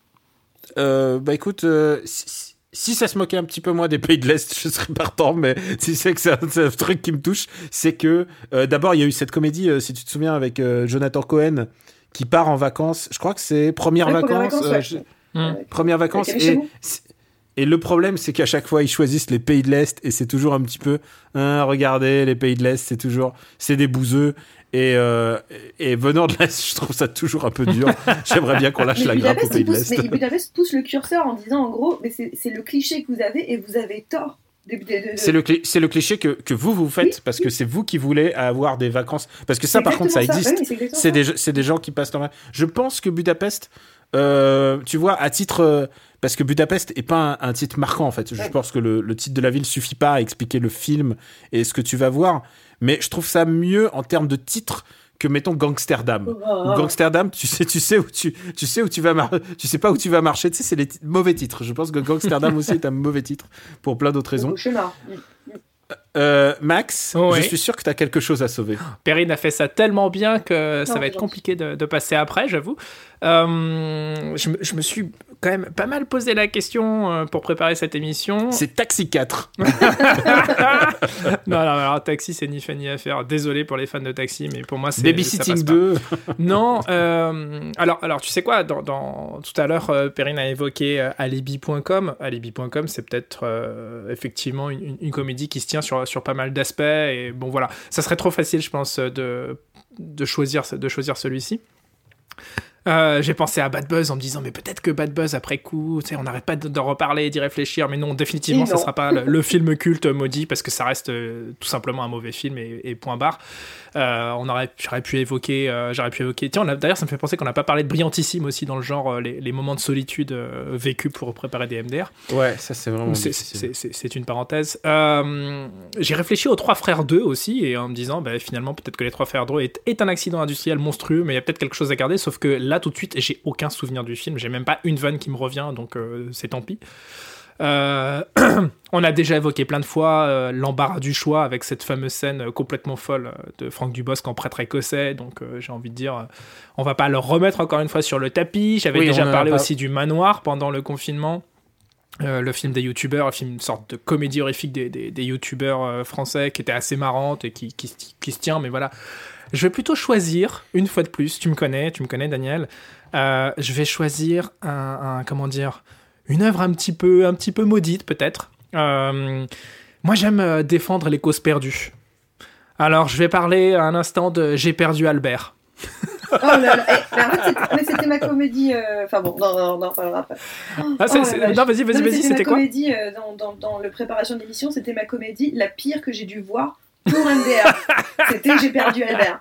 Écoute, si ça se moquait un petit peu moins des pays de l'Est, je serais partant, mais si c'est que c'est un truc qui me touche, c'est que, d'abord, il y a eu cette comédie, si tu te souviens, avec Jonathan Cohen, qui part en vacances. Je crois que c'est Premières Vacances. Premières Vacances. Et le problème, c'est qu'à chaque fois, ils choisissent les pays de l'Est, et c'est toujours un petit peu, regardez, les pays de l'Est, c'est des bouseux. Et venant de l'Est, je trouve ça toujours un peu dur. J'aimerais bien qu'on lâche la grappe aux pays de l'Est. Mais Budapest pousse le curseur en disant, en gros, mais c'est le cliché que vous avez, et vous avez tort. C'est le cliché que vous faites, parce que c'est vous qui voulez avoir des vacances. Parce que ça, par contre, ça existe. Oui, c'est des gens qui passent leur... Je pense que Budapest, tu vois, à titre... parce que Budapest est pas un titre marquant, en fait. Je pense que le titre de la ville suffit pas à expliquer le film et ce que tu vas voir. Mais je trouve ça mieux en termes de titre que, mettons, Gangsterdam. Gangsterdam, tu sais où tu vas tu sais pas où tu vas marcher. Tu sais, c'est les mauvais titres. Je pense que Gangsterdam aussi est un mauvais titre pour plein d'autres raisons. Max, je suis sûr que tu as quelque chose à sauver. Perrine a fait ça tellement bien que ça va être compliqué de passer après, j'avoue. Je me suis quand même pas mal posé la question pour préparer cette émission. C'est Taxi 4. Non, alors Taxi, c'est ni fait ni à faire. Désolé pour les fans de Taxi, mais pour moi, c'est Babysitting 2. Non, alors tu sais quoi, tout à l'heure, Perrine a évoqué Alibi.com. Alibi.com, c'est peut-être effectivement une comédie qui se tient sur pas mal d'aspects. Et bon, voilà, ça serait trop facile, je pense, de choisir celui-ci. J'ai pensé à Bad Buzz en me disant mais peut-être que Bad Buzz après coup, tu sais, on n'arrête pas d'en reparler, d'y réfléchir, mais non, définitivement ça sera pas le film culte maudit parce que ça reste tout simplement un mauvais film et point barre. J'aurais pu évoquer tiens, d'ailleurs ça me fait penser qu'on n'a pas parlé de Brillantissime aussi dans le genre les moments de solitude vécus pour préparer des MDR. Ouais, ça c'est vraiment c'est une parenthèse. J'ai réfléchi aux Trois Frères 2 aussi et en me disant finalement peut-être que les Trois Frères 2 est un accident industriel monstrueux, mais il y a peut-être quelque chose à garder, sauf que là tout de suite j'ai aucun souvenir du film, j'ai même pas une vanne qui me revient, donc c'est tant pis. On a déjà évoqué plein de fois l'embarras du choix avec cette fameuse scène complètement folle de Franck Dubosc en prêtre écossais, donc j'ai envie de dire on va pas le remettre encore une fois sur le tapis. J'avais déjà parlé aussi du Manoir pendant le confinement, le film des youtubeurs, une sorte de comédie horrifique des youtubeurs français qui était assez marrante et qui se tient, mais voilà. Je vais plutôt choisir, une fois de plus, tu me connais Daniel, je vais choisir une œuvre un petit peu maudite peut-être. Moi j'aime défendre les causes perdues. Alors je vais parler un instant de J'ai perdu Albert. Oh là là, mais c'était ma comédie. Enfin bon, non, on parlera pas. Non, vas-y, c'était quoi? Comédie dans le préparation de l'émission, c'était ma comédie la pire que j'ai dû voir pour MDR. C'était J'ai perdu Albert.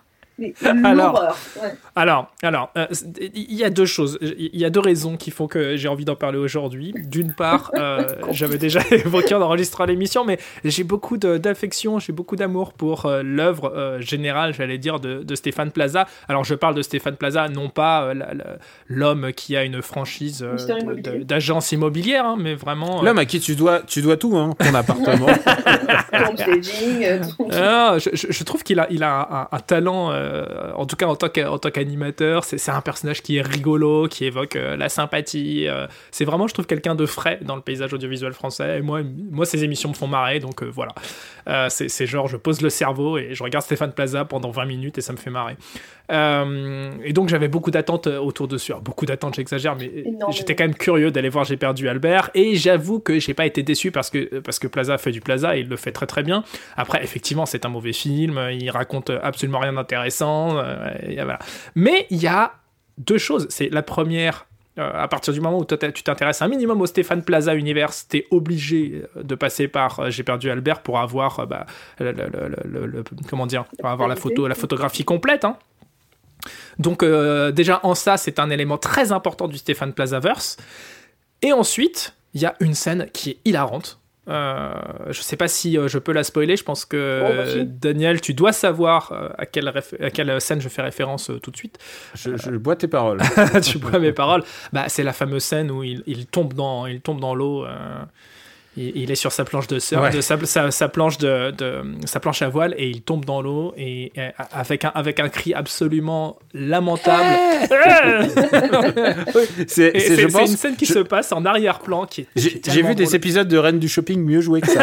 Alors, il y a deux choses, il y a deux raisons qui font que j'ai envie d'en parler aujourd'hui. D'une part, j'avais déjà évoqué en enregistrant l'émission, mais j'ai beaucoup d'affection, j'ai beaucoup d'amour pour l'œuvre générale, j'allais dire, de Stéphane Plaza. Alors, je parle de Stéphane Plaza, non pas l'homme qui a une franchise d'agence immobilière, hein, mais vraiment... L'homme à qui tu dois tout, hein, ton appartement. Je trouve qu'il a un talent... en tout cas en tant qu'animateur, c'est un personnage qui est rigolo, qui évoque la sympathie, c'est vraiment, je trouve, quelqu'un de frais dans le paysage audiovisuel français, et moi ces émissions me font marrer, donc voilà, c'est genre je pose le cerveau et je regarde Stéphane Plaza pendant 20 minutes et ça me fait marrer, et donc j'avais beaucoup d'attentes autour de ça, beaucoup d'attentes, j'exagère, mais j'étais quand même curieux d'aller voir J'ai perdu Albert, et j'avoue que j'ai pas été déçu parce que Plaza fait du Plaza et il le fait très très bien. Après effectivement c'est un mauvais film, il raconte absolument rien d'intéressant, voilà. Mais il y a deux choses. C'est la première, à partir du moment où tu t'intéresses un minimum au Stéphane Plaza Universe, t'es obligé de passer par J'ai perdu Albert pour avoir avoir la photographie complète, hein. Donc déjà en ça c'est un élément très important du Stéphane Plazaverse. Et ensuite il y a une scène qui est hilarante. Je sais pas si je peux la spoiler, je pense que Daniel, tu dois savoir à quelle scène je fais référence tout de suite. Je bois tes paroles. Tu bois mes paroles. C'est la fameuse scène où il tombe dans l'eau. Il est sur sa planche de surf, sa planche à voile, et il tombe dans l'eau et avec un cri absolument lamentable. C'est une scène qui se passe en arrière-plan. J'ai vu des épisodes de Reine du Shopping mieux joués que ça.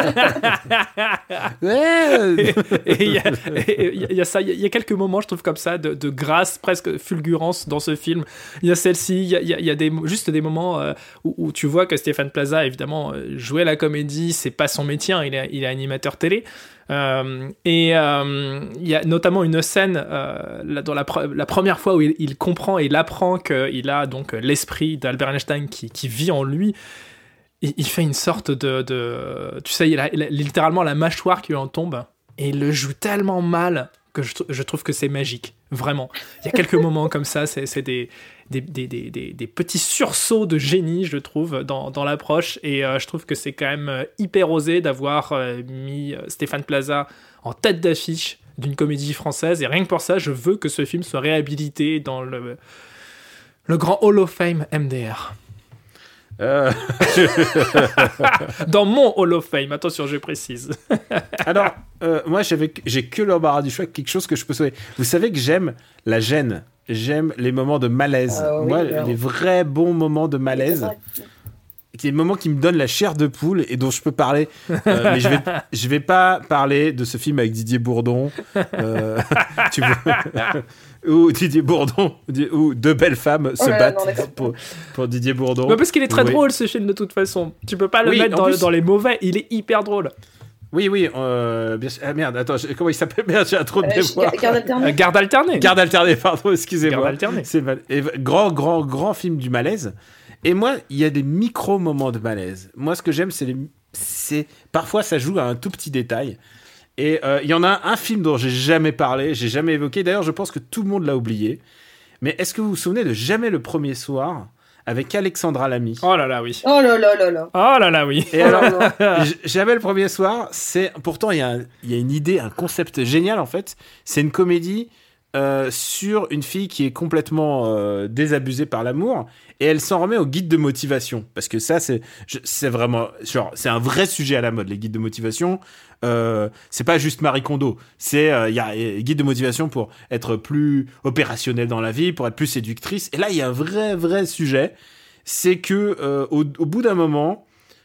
Il y a quelques moments, je trouve, comme ça, de grâce, presque fulgurance dans ce film. Il y a celle-ci, il y a juste des moments où tu vois que Stéphane Plaza, évidemment, jouer la comédie, c'est pas son métier, hein, il est animateur télé. Il y a notamment une scène dans la première fois où il comprend et il apprend qu'il a donc l'esprit d'Albert Einstein qui vit en lui. Il fait une sorte de tu sais, il a littéralement la mâchoire qui lui en tombe, et il le joue tellement mal que je trouve que c'est magique, vraiment. Il y a quelques moments comme ça, c'est des petits sursauts de génie, je trouve, dans l'approche, et je trouve que c'est quand même hyper osé d'avoir mis Stéphane Plaza en tête d'affiche d'une comédie française, et rien que pour ça, je veux que ce film soit réhabilité dans le grand Hall of Fame MDR. Dans mon Hall of Fame, attention, je précise. Alors, moi, j'ai que l'embarras du choix, quelque chose que je peux sauver. Vous savez que j'aime la gêne. J'aime les moments de malaise. Moi, les vrais bons moments de malaise. Des moments qui me donnent la chair de poule et dont je peux parler. Mais je vais pas parler de ce film avec Didier Bourdon. Tu vois, où Didier Bourdon, où deux belles femmes se battent pour Didier Bourdon. Parce qu'il est très drôle, ce film, de toute façon. Tu peux pas le mettre dans les mauvais. Il est hyper drôle. Oui, bien sûr. Ah merde, attends, comment il s'appelle? Merde, j'ai un trou de mémoire. Garde alternée. Garde alternée, pardon, excusez-moi. Garde alternée. C'est grand film du malaise. Et moi, il y a des micro-moments de malaise. Moi, ce que j'aime, c'est parfois, ça joue à un tout petit détail. Et il y en a un film dont j'ai jamais parlé, j'ai jamais évoqué. D'ailleurs, je pense que tout le monde l'a oublié. Mais est-ce que vous vous souvenez de Jamais le premier soir avec Alexandra Lamy? Oh là là, oui. Oh là là là là. Oh là là, oui. Et alors, Jamais le premier soir, pourtant il y a une idée, un concept génial en fait. C'est une comédie sur une fille qui est complètement désabusée par l'amour et elle s'en remet au guide de motivation parce que ça c'est vraiment genre c'est un vrai sujet à la mode, les guides de motivation. C'est pas juste Marie Kondo, c'est il y a guide de motivation pour être plus opérationnel dans la vie, pour être plus séductrice. Et là il y a un vrai sujet, c'est que au bout d'un moment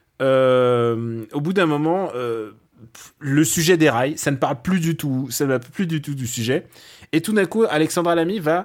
le sujet déraille, ça ne parle plus du tout du sujet. Et tout d'un coup, Alexandra Lamy va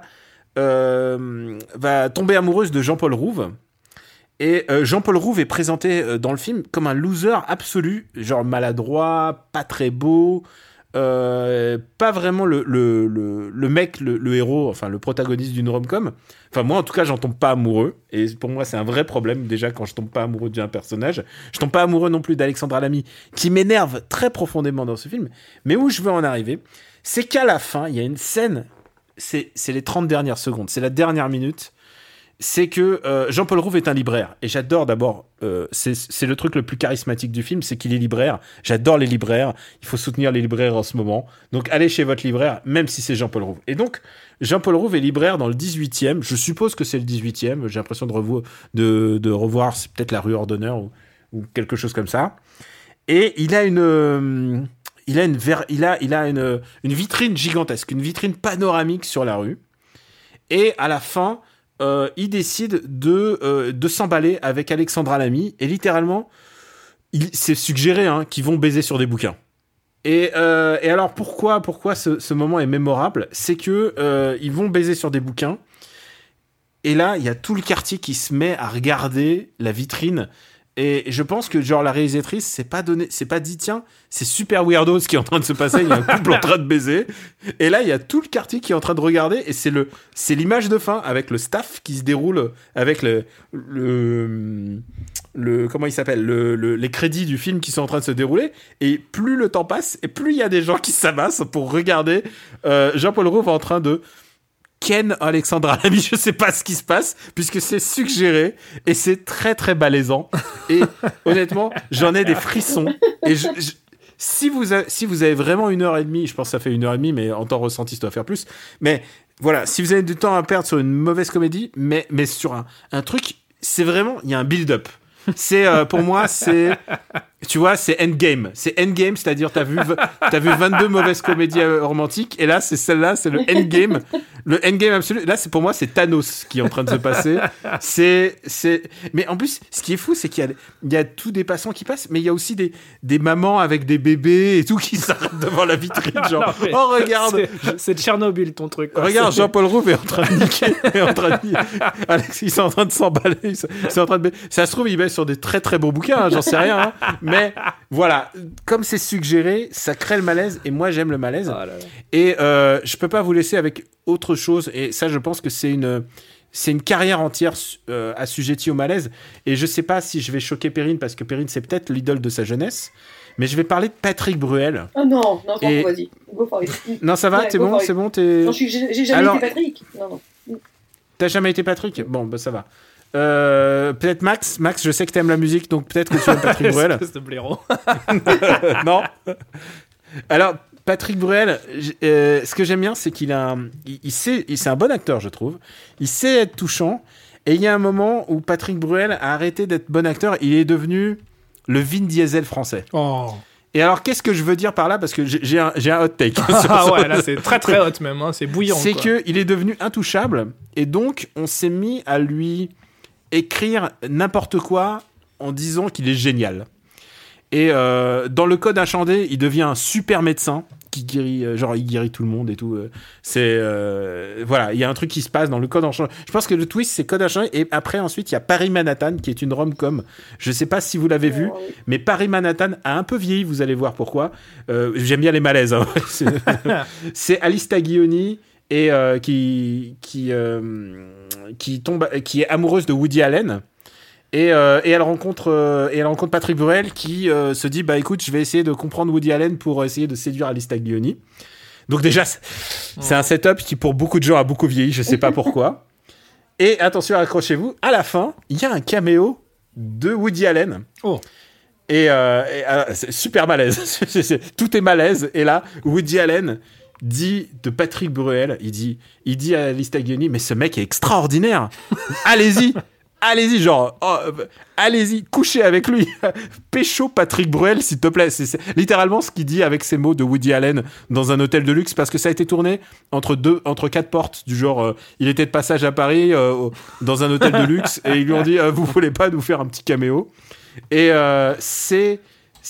tomber amoureuse de Jean-Paul Rouve. Et Jean-Paul Rouve est présenté dans le film comme un loser absolu, genre maladroit, pas très beau, pas vraiment le mec, le héros, enfin le protagoniste d'une rom-com. Enfin moi en tout cas j'en tombe pas amoureux et pour moi c'est un vrai problème déjà quand je tombe pas amoureux d'un personnage. Je tombe pas amoureux non plus d'Alexandra Lamy qui m'énerve très profondément dans ce film. Mais où je veux en arriver, c'est qu'à la fin il y a une scène, c'est les 30 dernières secondes, c'est la dernière minute. C'est que Jean-Paul Rouve est un libraire. Et j'adore d'abord, c'est le truc le plus charismatique du film, c'est qu'il est libraire. J'adore les libraires. Il faut soutenir les libraires en ce moment. Donc allez chez votre libraire, même si c'est Jean-Paul Rouve. Et donc, Jean-Paul Rouve est libraire dans le 18e. Je suppose que c'est le 18e. J'ai l'impression de revoir, c'est peut-être la rue Ordonneur ou quelque chose comme ça. Et il a une vitrine gigantesque, une vitrine panoramique sur la rue. Et à la fin, il décide de s'emballer avec Alexandra Lamy et littéralement c'est suggéré qu'ils vont baiser sur des bouquins. Et alors pourquoi ce moment est mémorable, c'est que ils vont baiser sur des bouquins et là il y a tout le quartier qui se met à regarder la vitrine. Et je pense que genre la réalisatrice c'est pas dit tiens c'est super weirdo ce qui est en train de se passer, il y a un couple en train de baiser et là il y a tout le quartier qui est en train de regarder et c'est l'image de fin avec le staff qui se déroule avec le comment il s'appelle les crédits du film qui sont en train de se dérouler et plus le temps passe et plus il y a des gens qui s'amassent pour regarder Jean-Paul Rouve en train de Ken Alexandra Lamy, je sais pas ce qui se passe puisque c'est suggéré et c'est très très malaisant et honnêtement j'en ai des frissons et si vous avez vraiment 1h30, je pense que ça fait 1h30 mais en temps ressenti ça doit faire plus, mais voilà, si vous avez du temps à perdre sur une mauvaise comédie mais sur un truc, c'est vraiment il y a un build-up. C'est pour moi c'est tu vois c'est endgame, c'est-à-dire t'as vu 22 mauvaises comédies romantiques et là c'est celle-là, c'est le endgame absolu. Là c'est pour moi c'est Thanos qui est en train de se passer. Mais en plus ce qui est fou c'est qu'il y a tous des passants qui passent mais il y a aussi des mamans avec des bébés et tout qui s'arrêtent devant la vitrine genre non, oh regarde c'est Tchernobyl ton truc quoi. Regarde Jean-Paul Rouve est en train de niquer Alex ils sont en train de s'emballer c'est en train de ça se trouve il baisse sur des très très beaux bouquins j'en sais rien mais voilà, comme c'est suggéré, ça crée le malaise et moi j'aime le malaise. Oh là là. Et je peux pas vous laisser avec autre chose et ça je pense que c'est une carrière entière assujettie au malaise et je sais pas si je vais choquer Perrine parce que Perrine c'est peut-être l'idole de sa jeunesse. Mais je vais parler de Patrick Bruel. Oh non, vas-y, go for it. Non, ça va, ouais, c'est bon, Non, j'ai jamais été Patrick. Non. T'as jamais été Patrick ? Bon, bah ça va. Peut-être Max, je sais que t'aimes la musique, donc peut-être que tu aimes Patrick Bruel. Espèce de blaireau. Non. Alors, Patrick Bruel, ce que j'aime bien, c'est qu'il c'est un bon acteur, je trouve. Il sait être touchant. Et il y a un moment où Patrick Bruel a arrêté d'être bon acteur. Il est devenu le Vin Diesel français. Oh. Et alors, qu'est-ce que je veux dire par là ? Parce que j'ai un hot take. Ouais, là, c'est très très hot même. Hein. C'est bouillant. C'est qu'il est devenu intouchable. Et donc, on s'est mis à lui écrire n'importe quoi en disant qu'il est génial. Et dans Le Code Inchandé, il devient un super médecin qui guérit, genre il guérit tout le monde et tout. C'est voilà, il y a un truc qui se passe dans le Code Inchangé. Je pense que le twist c'est Code Inchangé et après ensuite il y a Paris Manhattan qui est une rom-com. Je sais pas si vous l'avez vu, mais Paris Manhattan a un peu vieilli, vous allez voir pourquoi. J'aime bien les malaises. Hein. C'est Alice Taglioni et qui est amoureuse de Woody Allen. Et elle rencontre Patrick Bruel qui se dit bah écoute, je vais essayer de comprendre Woody Allen pour essayer de séduire Alice Taglioni. Donc déjà c'est un setup qui pour beaucoup de gens a beaucoup vieilli, je sais pas pourquoi. Et attention, accrochez-vous, à la fin il y a un caméo de Woody Allen. Et c'est super malaise. Tout est malaise. Et là Woody Allen dit de Patrick Bruel, il dit à Alice Taglioni, mais ce mec est extraordinaire. Allez-y, genre, allez-y, couchez avec lui. Pécho Patrick Bruel, s'il te plaît. C'est littéralement ce qu'il dit avec ces mots de Woody Allen dans un hôtel de luxe, parce que ça a été tourné entre quatre portes, du genre, il était de passage à Paris, dans un hôtel de luxe, et ils lui ont dit, vous voulez pas nous faire un petit caméo? Et c'est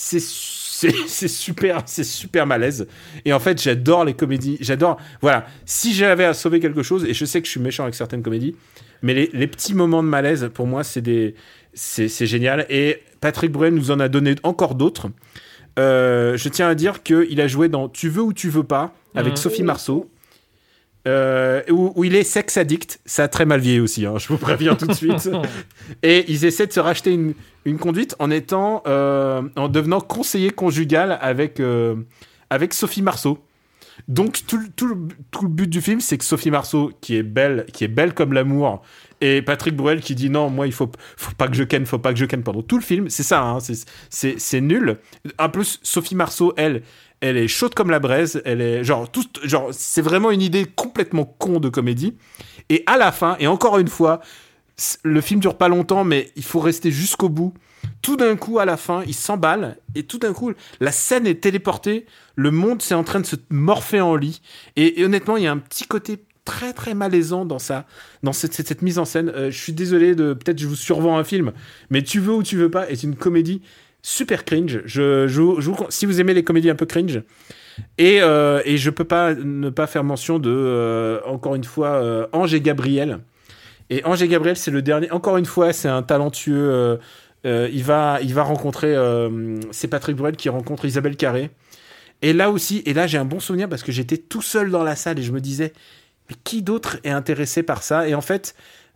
super malaise. Et en fait, j'adore les comédies. Voilà. Si j'avais à sauver quelque chose, et je sais que je suis méchant avec certaines comédies, mais les petits moments de malaise, pour moi, c'est génial. Et Patrick Bruel nous en a donné encore d'autres. Je tiens à dire qu'il a joué dans Tu veux ou tu veux pas avec Sophie Marceau, où il est sex addict. Ça a très mal vieilli aussi, hein, je vous préviens tout de suite. Et ils essaient de se racheter une conduite en devenant conseiller conjugal avec Sophie Marceau. Donc tout le but du film, c'est que Sophie Marceau, qui est belle comme l'amour, et Patrick Bruel qui dit non, moi il faut pas que je ken pendant tout le film. C'est ça, hein, c'est nul. En plus, Sophie Marceau, elle est chaude comme la braise. Elle est genre c'est vraiment une idée complètement con de comédie. Et à la fin, et encore une fois, le film dure pas longtemps, mais il faut rester jusqu'au bout. Tout d'un coup, à la fin, il s'emballe et tout d'un coup, la scène est téléportée. Le monde, c'est en train de se morpher en lit. Et honnêtement, il y a un petit côté très très malaisant dans cette mise en scène. Je suis désolé peut-être je vous survends un film, mais Tu veux ou tu veux pas est une comédie super cringe. Si vous aimez les comédies un peu cringe, et je peux pas ne pas faire mention de encore une fois Ange et Gabriel. Et Ange et Gabriel, c'est le dernier. Encore une fois, c'est un talentueux. Il va rencontrer. C'est Patrick Bruel qui rencontre Isabelle Carré. Et là j'ai un bon souvenir parce que j'étais tout seul dans la salle et je me disais, mais qui d'autre est intéressé par ça? Et en fait,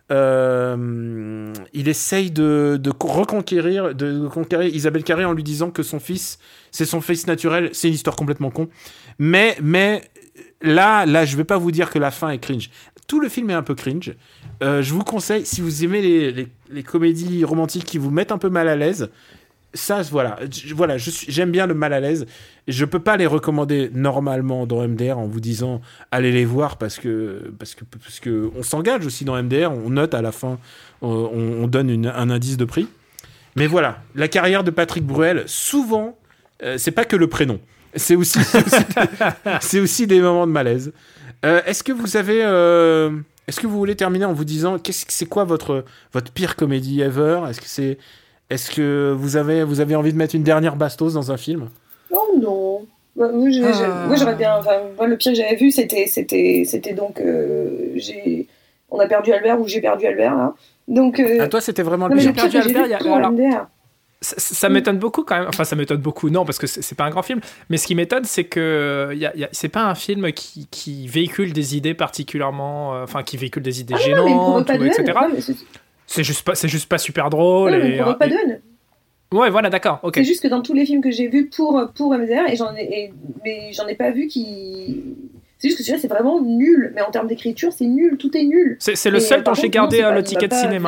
il essaye de conquérir Isabelle Carré en lui disant que son fils, c'est son fils naturel. C'est une histoire complètement con. Mais là, je vais pas vous dire que la fin est cringe. Tout le film est un peu cringe. Je vous conseille, si vous aimez les comédies romantiques qui vous mettent un peu mal à l'aise, ça, voilà, j'aime bien le mal à l'aise. Je peux pas les recommander normalement dans MDR en vous disant allez les voir parce que on s'engage aussi dans MDR, on note à la fin, on donne un indice de prix. Mais voilà, la carrière de Patrick Bruel, souvent, c'est pas que le prénom, c'est aussi des moments de malaise. Est-ce que vous voulez terminer en vous disant c'est quoi votre pire comédie ever? Est-ce que vous avez envie de mettre une dernière bastos dans un film? Oh non. Moi j'aurais bien. Moi, le pire que j'avais vu, c'était donc on a perdu Albert ou j'ai perdu Albert là. Donc. Toi, c'était vraiment le pire. J'ai perdu Albert. Ça m'étonne beaucoup quand même. Enfin, ça m'étonne beaucoup, non, parce que c'est pas un grand film. Mais ce qui m'étonne, c'est que c'est pas un film qui véhicule des idées particulièrement. Qui véhicule des idées gênantes, etc. C'est juste pas super drôle. Non, mais il provoque pas de haine. Ouais, voilà, d'accord. Okay. C'est juste que dans tous les films que j'ai vus pour MDR, mais j'en ai pas vu qui. C'est juste que celui-là, c'est vraiment nul. Mais en termes d'écriture, c'est nul. Tout est nul. C'est le seul dont j'ai gardé le ticket de cinéma.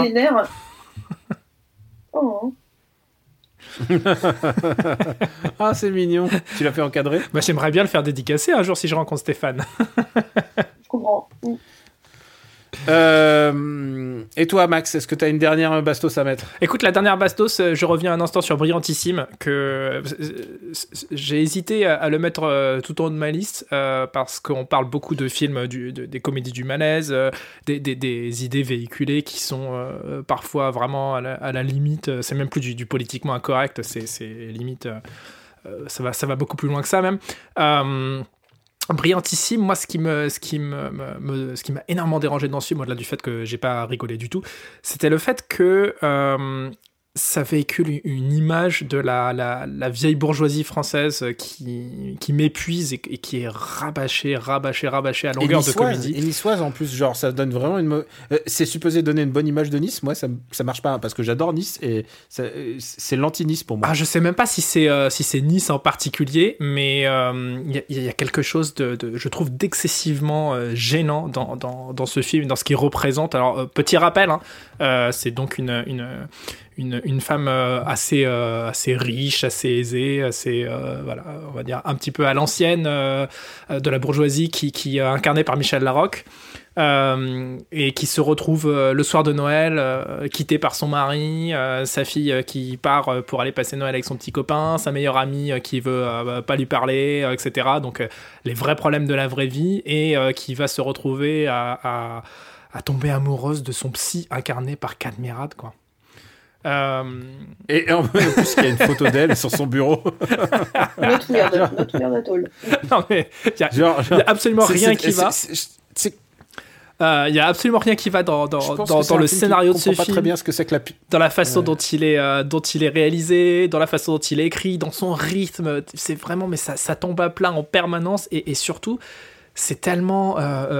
Oh. Ah, c'est mignon. Tu l'as fait encadrer? J'aimerais bien le faire dédicacer un jour si je rencontre Stéphane. Je comprends. Et toi, Max, est-ce que tu as une dernière bastos à mettre? Écoute, la dernière bastos, je reviens un instant sur Brillantissime, que j'ai hésité à le mettre tout en haut de ma liste, parce qu'on parle beaucoup de films, des comédies du malaise, des idées véhiculées qui sont parfois vraiment à la limite, c'est même plus du politiquement incorrect, c'est limite, ça va beaucoup plus loin que ça même. brillantissime. Moi, ce qui m'a énormément dérangé dans ce film, au-delà du fait que j'ai pas rigolé du tout, c'était le fait que ça véhicule une image de la vieille bourgeoisie française qui m'épuise et qui est rabâchée à longueur de comédie. Et niçoise en plus, genre ça donne vraiment c'est supposé donner une bonne image de Nice. Moi, ça marche pas parce que j'adore Nice et c'est l'anti-Nice pour moi. Je sais même pas si c'est Nice en particulier, mais il y a quelque chose de je trouve d'excessivement gênant dans ce film, dans ce qu'il représente. Alors petit rappel, c'est donc une femme assez riche, assez aisée, assez voilà, on va dire un petit peu à l'ancienne de la bourgeoisie qui est incarnée par Michel Larocque et qui se retrouve le soir de Noël quittée par son mari, sa fille qui part pour aller passer Noël avec son petit copain, sa meilleure amie qui veut pas lui parler, etc. Donc les vrais problèmes de la vraie vie et qui va se retrouver à tomber amoureuse de son psy incarné par Cadmerade, quoi. Et en plus, il y a une photo d'elle sur son bureau. Notre weird atoll. Non, mais il y a absolument rien qui va. Il y a absolument rien qui va dans le scénario de ce film. Je comprends pas très bien ce que c'est que dans la façon dont il est réalisé, dans la façon dont il est écrit, dans son rythme. C'est vraiment, mais ça tombe à plat en permanence et surtout, c'est tellement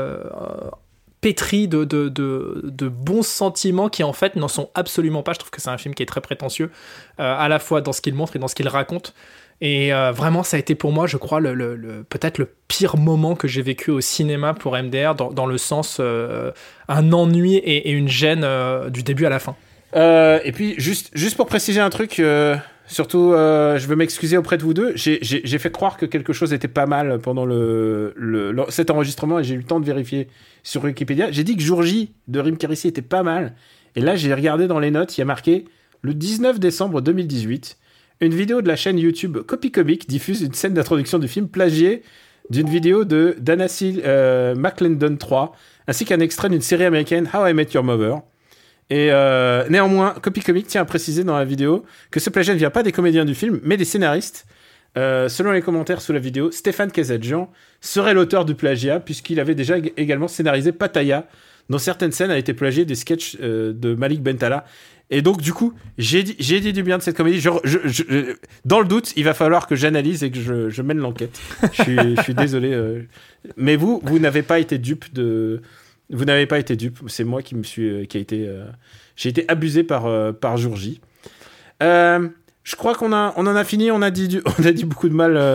pétri de bons sentiments qui en fait n'en sont absolument pas. Je trouve que c'est un film qui est très prétentieux à la fois dans ce qu'il montre et dans ce qu'il raconte, et vraiment ça a été pour moi, je crois, peut-être le pire moment que j'ai vécu au cinéma pour MDR, dans le sens un ennui et une gêne du début à la fin. Et puis juste pour préciser un truc, surtout je veux m'excuser auprès de vous deux, j'ai fait croire que quelque chose était pas mal pendant cet enregistrement et j'ai eu le temps de vérifier sur Wikipédia. J'ai dit que Jour J de Rim Kérissi était pas mal, et là j'ai regardé dans les notes, il y a marqué le 19 décembre 2018, une vidéo de la chaîne YouTube Copy Comic diffuse une scène d'introduction du film plagiée d'une vidéo de Danassil McClendon 3, ainsi qu'un extrait d'une série américaine How I Met Your Mother. Et néanmoins, Copy Comic tient à préciser dans la vidéo que ce plagiat ne vient pas des comédiens du film, mais des scénaristes. Selon les commentaires sous la vidéo, Stéphane Kazadjian serait l'auteur du plagiat, puisqu'il avait déjà également scénarisé Pattaya, dont certaines scènes avaient été plagiées des sketchs de Malik Bentala. Et donc, du coup, j'ai dit du bien de cette comédie. Dans le doute, il va falloir que j'analyse et que je mène l'enquête. Je suis désolé. Mais vous n'avez pas été dupe de... Vous n'avez pas été dupe. C'est moi j'ai été abusé par Jour J. Je crois qu'on en a fini. On a dit beaucoup de mal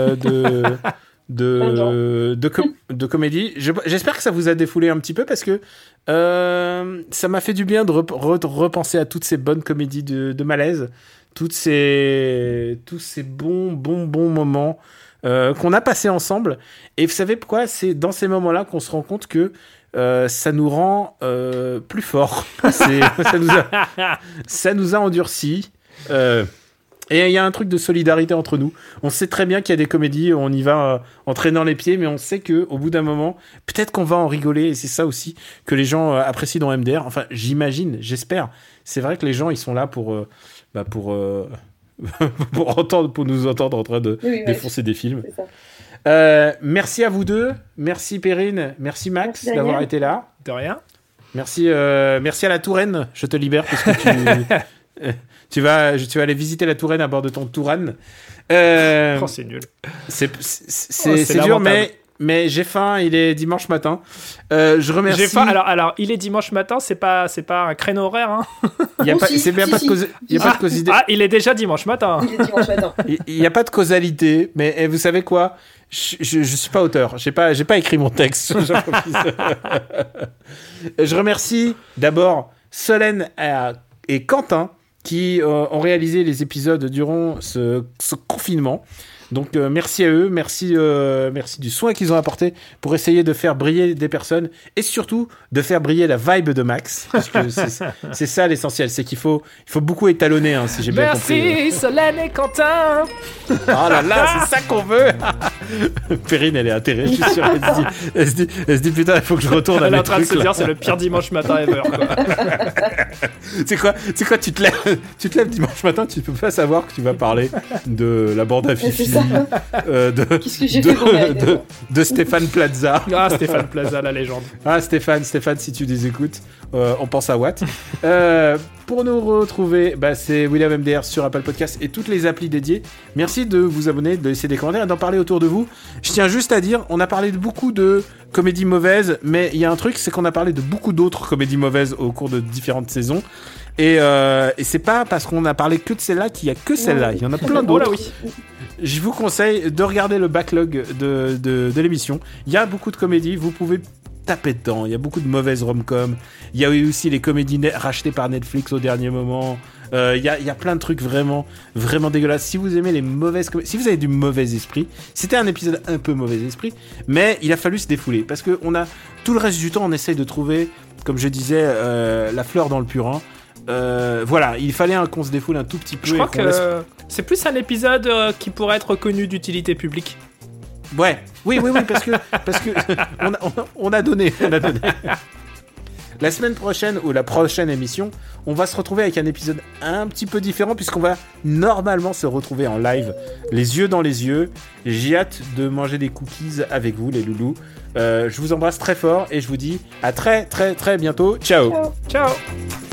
de comédie. J'espère que ça vous a défoulé un petit peu, parce que ça m'a fait du bien de repenser à toutes ces bonnes comédies de malaise, tous ces bons moments qu'on a passés ensemble. Et vous savez pourquoi ? C'est dans ces moments-là qu'on se rend compte que ça nous rend plus forts. Ça nous a endurcis. Et il y a un truc de solidarité entre nous. On sait très bien qu'il y a des comédies où on y va en traînant les pieds, mais on sait qu'au bout d'un moment, peut-être qu'on va en rigoler. Et c'est ça aussi que les gens apprécient dans MDR. Enfin, j'imagine, j'espère. C'est vrai que les gens, ils sont là pour nous entendre en train de défoncer des films. C'est ça. Merci à vous deux. Merci Perrine. Merci Max d'avoir été là. De rien. Merci à la Touraine. Je te libère parce que tu vas aller visiter la Touraine à bord de ton Touran. C'est nul. C'est dur, mais j'ai faim. Il est dimanche matin. Je remercie. J'ai faim. Alors, il est dimanche matin. C'est pas un créneau horaire. Hein. Il y a pas de causalité. Ah, il est déjà dimanche matin. Il n'y a pas de causalité. Mais vous savez quoi ? Je suis pas auteur. J'ai pas écrit mon texte. Je remercie d'abord Solène et Quentin qui ont réalisé les épisodes durant ce confinement. Donc merci à eux, merci du soin qu'ils ont apporté pour essayer de faire briller des personnes et surtout de faire briller la vibe de Max, parce que c'est ça l'essentiel, c'est qu'il faut beaucoup étalonner, hein, si j'ai bien compris. Merci Solène et Quentin. Oh là là, c'est ça qu'on veut. Perrine, elle est atterrée, je suis sûr. Elle se dit putain, il faut que je retourne à mes trucs. Elle est en train de se dire c'est le pire dimanche matin ever, quoi. C'est quoi, tu te lèves dimanche matin, tu peux pas savoir que tu vas parler de la bande à Fifi, Qu'est-ce que j'ai fait de Stéphane Plaza. Ah, Stéphane Plaza, la légende. Ah, Stéphane, si tu les écoutes, on pense à Watt. Pour nous retrouver, c'est William MDR sur Apple Podcast et toutes les applis dédiées. Merci de vous abonner, de laisser des commentaires et d'en parler autour de vous. Je tiens juste à dire, on a parlé de beaucoup de comédies mauvaises, mais il y a un truc, c'est qu'on a parlé de beaucoup d'autres comédies mauvaises au cours de différentes saisons. Et c'est pas parce qu'on a parlé que de celle-là qu'il y a que celle-là. Il y en a plein d'autres. Oh là, oui. Je vous conseille de regarder le backlog de l'émission. Il y a beaucoup de comédies, vous pouvez taper dedans. Il y a beaucoup de mauvaises rom-com. Il y a eu aussi les comédies rachetées par Netflix au dernier moment. Il y a plein de trucs vraiment, vraiment dégueulasses. Si vous aimez les mauvaises si vous avez du mauvais esprit, c'était un épisode un peu mauvais esprit, mais il a fallu se défouler parce que on a tout le reste du temps, on essaye de trouver, comme je disais, la fleur dans le purin. Voilà, il fallait qu'on se défoule un tout petit peu. Je crois que c'est plus un épisode qui pourrait être reconnu d'utilité publique. Ouais, oui, parce que on a donné. La semaine prochaine ou la prochaine émission, on va se retrouver avec un épisode un petit peu différent puisqu'on va normalement se retrouver en live, les yeux dans les yeux. J'ai hâte de manger des cookies avec vous, les loulous. Je vous embrasse très fort et je vous dis à très très très bientôt. Ciao. Ciao.